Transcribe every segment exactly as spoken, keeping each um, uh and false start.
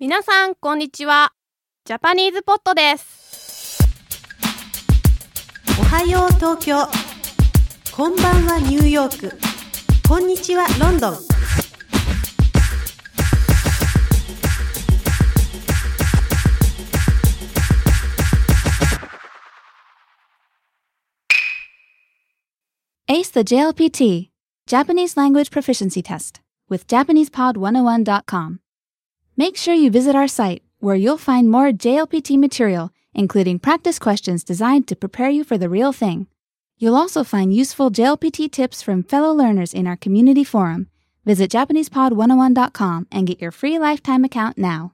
皆さんこんにちは。ジャパニーズポットです。 おはよう東京、こんばんはニューヨーク、こんにちはロンドン。 Ace the J L P T, Japanese Language Proficiency Test, with Japanese Pod one oh one dot com. Make sure you visit our site, where you'll find more J L P T material, including practice questions designed to prepare you for the real thing. You'll also find useful J L P T tips from fellow learners in our community forum. Visit Japanese Pod one oh one dot com and get your free lifetime account now.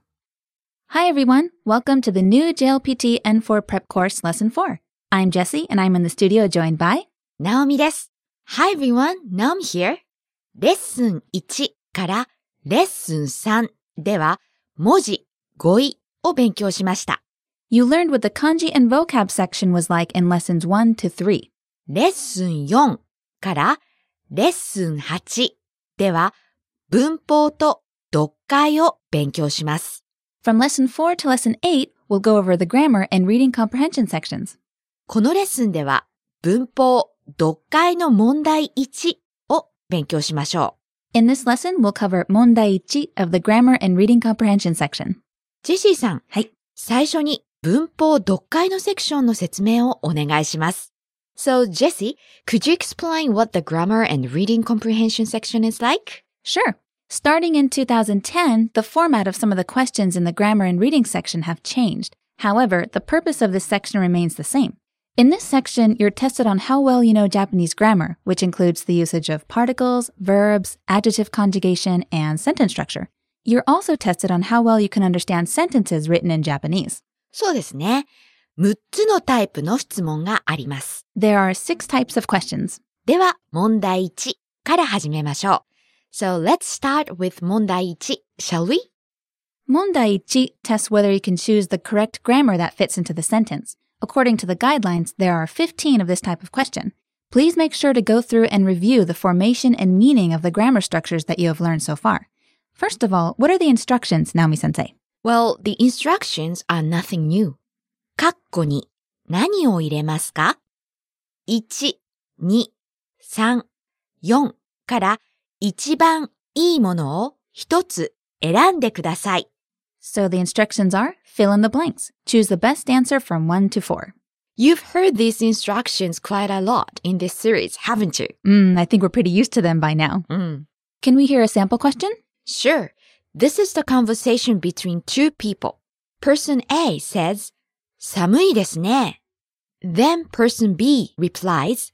Hi everyone, welcome to the new J L P T N four Prep Course Lesson four. I'm Jessie and I'm in the studio joined by Naomi です。Hi everyone, Naomi here. レッスンいちからレッスンさんでは文字、語彙を勉強しました。 You learned what the kanji and vocab section was like in lessons one to three. レッスンよんからレッスンはちでは文法と読解を勉強します。 From lesson four to lesson eight, we'll go over the grammar and reading comprehension sections. このレッスンでは文法、読解の問題いちを勉強しましょう。 In this lesson, we'll cover 問題いち of the grammar and reading comprehension section. ジェシーさん、 はい。 最初に文法、読解のセクションの説明をお願いします。So, Jessie, could you explain what the grammar and reading comprehension section is like? Sure. Starting in two thousand ten, the format of some of the questions in the grammar and reading section have changed. However, the purpose of this section remains the same. In this section, you're tested on how well you know Japanese grammar, which includes the usage of particles, verbs, adjective conjugation, and sentence structure. You're also tested on how well you can understand sentences written in Japanese. そうですね。むっつのタイプの質問があります。 There are six types of questions. では、問題いちから始めましょう。So, let's start with 問題いち, shall we? 問題いち tests whether you can choose the correct grammar that fits into the sentence. According to the guidelines, there are fifteen of this type of question. Please make sure to go through and review the formation and meaning of the grammar structures that you have learned so far. First of all, what are the instructions, Naomi-sensei? Well, the instructions are nothing new. カッコに何を入れますか ?いち、に、さん、よんから一番いいものを一つ選んでください。 So the instructions are, fill in the blanks. Choose the best answer from one to four. You've heard these instructions quite a lot in this series, haven't you? Mm, I think we're pretty used to them by now. Mm. Can we hear a sample question? Sure. This is the conversation between two people. Person A says, 寒いですね. Then person B replies,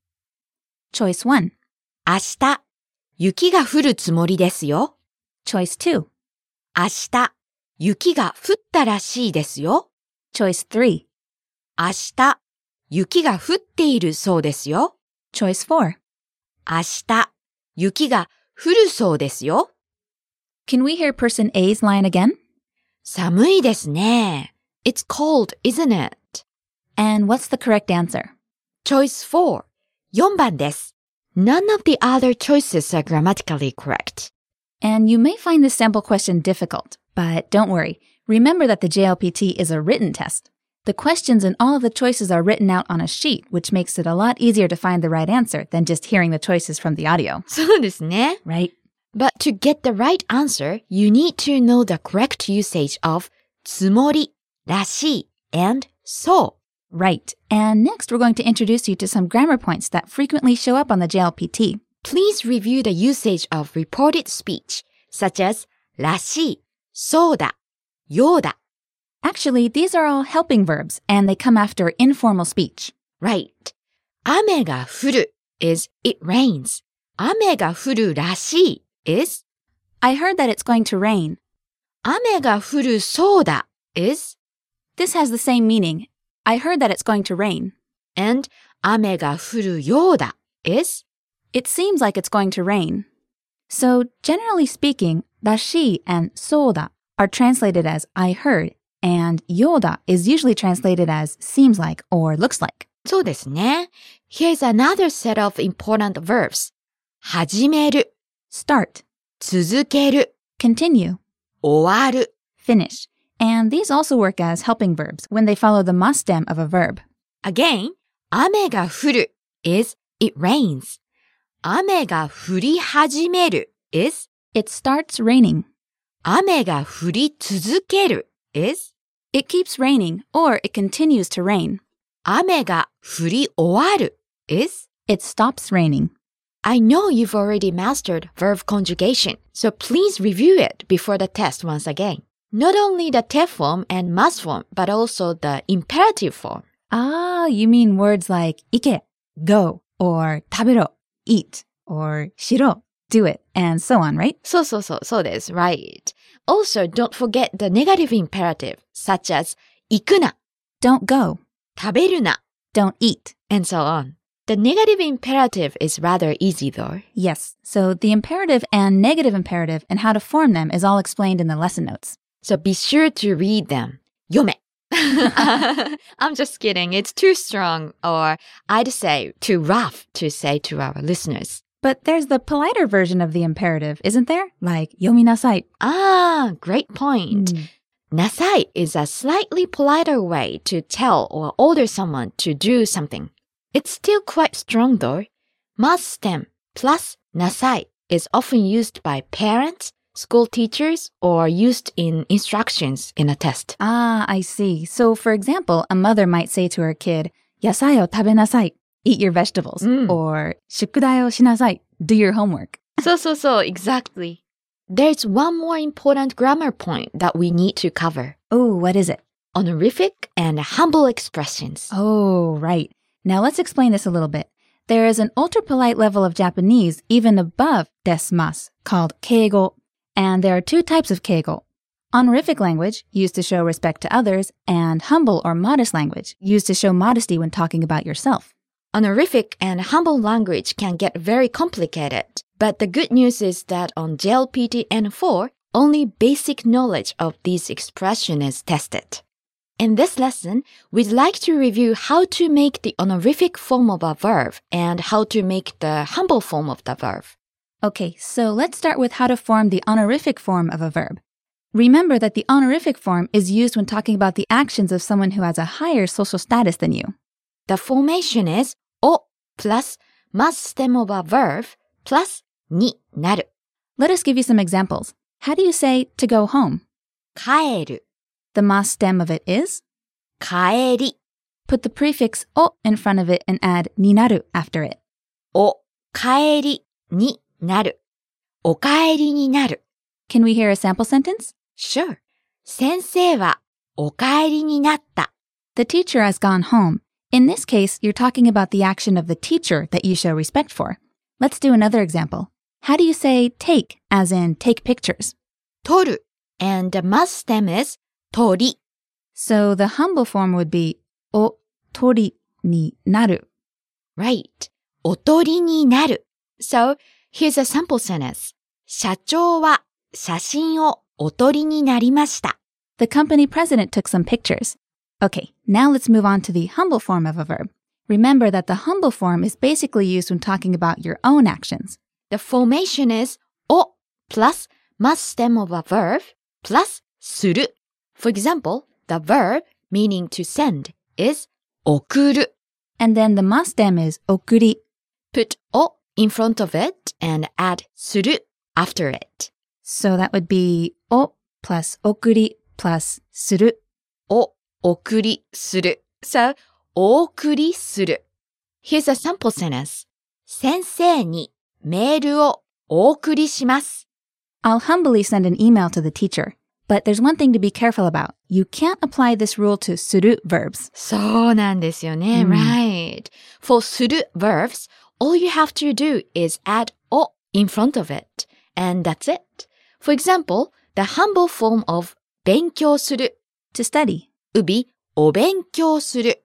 Choice one. 明日、雪が降るつもりですよ. Choice two. 明日、雪が降ったらしいですよ. Choice three. 明日、雪が降っているそうですよ. Choice four. 明日、雪が降るそうですよ. Can we hear person A's line again? 寒いですね. It's cold, isn't it? And what's the correct answer? Choice four. よんばんです. None of the other choices are grammatically correct. And you may find this sample question difficult, but don't worry. Remember that the J L P T is a written test. The questions and all of the choices are written out on a sheet, which makes it a lot easier to find the right answer than just hearing the choices from the audio. そうですね. Right? But to get the right answer, you need to know the correct usage of つもり, らしい, and そう. Right. And next, we're going to introduce you to some grammar points that frequently show up on the J L P T. Please review the usage of reported speech, such as らしい, そうだ, ようだ. Actually, these are all helping verbs, and they come after informal speech. Right. 雨が降る is it rains. 雨が降るらしい is I heard that it's going to rain. 雨が降るそうだ is This has the same meaning. I heard that it's going to rain. And 雨が降るようだ is It seems like it's going to rain. So, generally speaking, らしい and そうだ are translated as I heard, and ようだ is usually translated as seems like or looks like. そうですね. Here's another set of important verbs. 始める Start, 続ける continue, 終わる finish. And these also work as helping verbs when they follow the mas stem of a verb. Again, 雨が降る is it rains. 雨が降り始める is It starts raining. 雨が降り続ける is It keeps raining, or it continues to rain. 雨が降り終わる is It stops raining. I know you've already mastered verb conjugation, so please review it before the test once again. Not only the te form and mas form, but also the imperative form. Ah, you mean words like ike, go, or tabero, eat, or shiro, do it, and so on, right? そうそうそう、そうです。Right. Also, don't forget the negative imperative, such as 行くな、 Don't go, 食べるな, don't eat. and so on. The negative imperative is rather easy though. Yes, so the imperative and negative imperative and how to form them is all explained in the lesson notes. So be sure to read them. 読め. I'm just kidding. It's too strong, or I'd say too rough to say to our listeners. But there's the politer version of the imperative, isn't there? Like, yominasai. Ah, great point. Mm. Nasai is a slightly politer way to tell or order someone to do something. It's still quite strong though. Mas stem plus nasai is often used by parents, school teachers, or used in instructions in a test. Ah, I see. So, for example, a mother might say to her kid, yasai o tabenasai, eat your vegetables. Mm. Or, shukudai o shinasai, do your homework. So, so, so, exactly. There's one more important grammar point that we need to cover. Oh, what is it? Honorific and humble expressions. Oh, right. Now let's explain this a little bit. There is an ultra-polite level of Japanese even above desmas called keigo. And there are two types of keigo. Honorific language, used to show respect to others, and humble or modest language, used to show modesty when talking about yourself. Honorific and humble language can get very complicated, but the good news is that on J L P T N four, only basic knowledge of these expressions is tested. In this lesson, we'd like to review how to make the honorific form of a verb and how to make the humble form of the verb. Okay, so let's start with how to form the honorific form of a verb. Remember that the honorific form is used when talking about the actions of someone who has a higher social status than you. The formation is o plus mas stem of a verb plus ni naru. Let us give you some examples. How do you say to go home? 帰る, The mas stem of it is? 帰り, Put the prefix o in front of it and add ni naru after it. お帰りになる. お帰りになる. Can we hear a sample sentence? Sure. 先生はお帰りになった. The teacher has gone home. In this case, you're talking about the action of the teacher that you show respect for. Let's do another example. How do you say take, as in take pictures? 取る, and the mas stem is 取り. So the humble form would be o tori ni naru. Right. お取りになる. So, here's a sample sentence. 社長は写真をお取りになりました. The company president took some pictures. Okay, now let's move on to the humble form of a verb. Remember that the humble form is basically used when talking about your own actions. The formation is お plus mas stem of a verb plus する. For example, the verb meaning to send is 送る. And then the mas stem is okuri. Put お in front of it and add する after it. So that would be o plus okuri plus suru. お送りする. So, お送りする. Here's a sample sentence. 先生にメールをお送りします. I'll humbly send an email to the teacher. But there's one thing to be careful about. You can't apply this rule to suru verbs. そうなんですよね。 うん Right. For する verbs, all you have to do is add お in front of it. And that's it. For example, the humble form of 勉強する To study. would be お勉強する.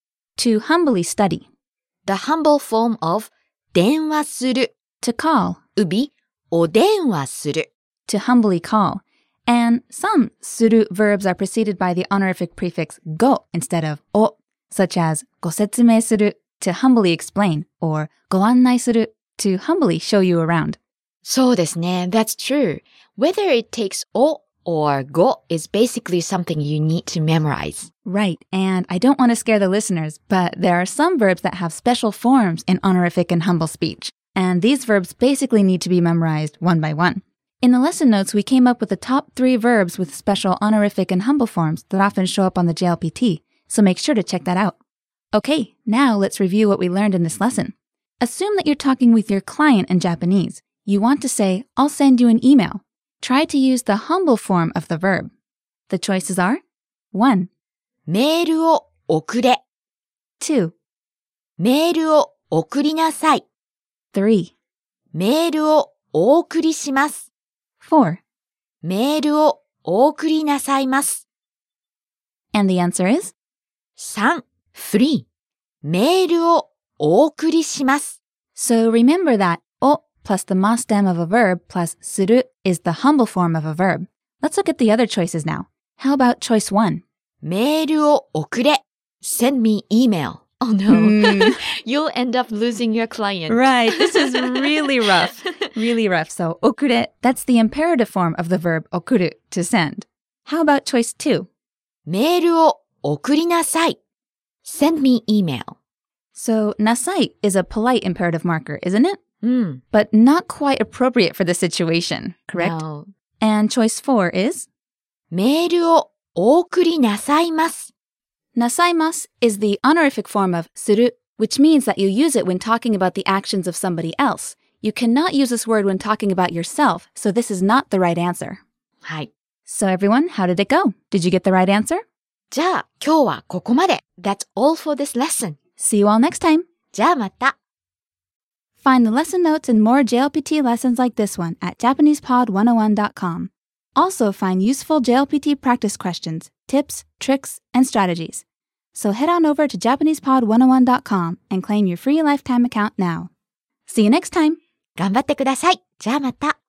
To humbly study. The humble form of 電話する To call. would be お電話する. To humbly call. And some suru verbs are preceded by the honorific prefix go instead of o, such as ご説明する to humbly explain, or ご案内する to humbly show you around. そうですね。That's true. Whether it takes お or go is basically something you need to memorize. Right, and I don't want to scare the listeners, but there are some verbs that have special forms in honorific and humble speech, and these verbs basically need to be memorized one by one. In the lesson notes, we came up with the top three verbs with special honorific and humble forms that often show up on the J L P T, so make sure to check that out. Okay, now let's review what we learned in this lesson. Assume that you're talking with your client in Japanese. You want to say, I'll send you an email. Try to use the humble form of the verb. The choices are one. メールを送れ。 two. メールを送りなさい。 three. メールをお送りします。 four. メールをお送りなさいます。 And the answer is? さん. three. メールをお送りします。 So remember that o plus the ma stem of a verb plus suru is the humble form of a verb. Let's look at the other choices now. How about choice one? メールを送れ。Send me email. Oh no. Mm. You'll end up losing your client. Right. This is really rough. Really rough. So okure, that's the imperative form of the verb okuru, to send. How about choice two? メールを送りなさい。Send me email. So nasai is a polite imperative marker, isn't it? Mm. But not quite appropriate for the situation, correct? No. And choice four is? メールをお送りなさいます。 Nasaimasu is the honorific form of suru, which means that you use it when talking about the actions of somebody else. You cannot use this word when talking about yourself, so this is not the right answer. はい。 So everyone, how did it go? Did you get the right answer? じゃあ、今日はここまで。That's all for this lesson. See you all next time. じゃあまた。 Find the lesson notes and more J L P T lessons like this one at Japanese Pod one oh one dot com. Also find useful J L P T practice questions, tips, tricks, and strategies. So head on over to Japanese Pod one oh one dot com and claim your free lifetime account now. See you next time. 頑張ってください。じゃあまた。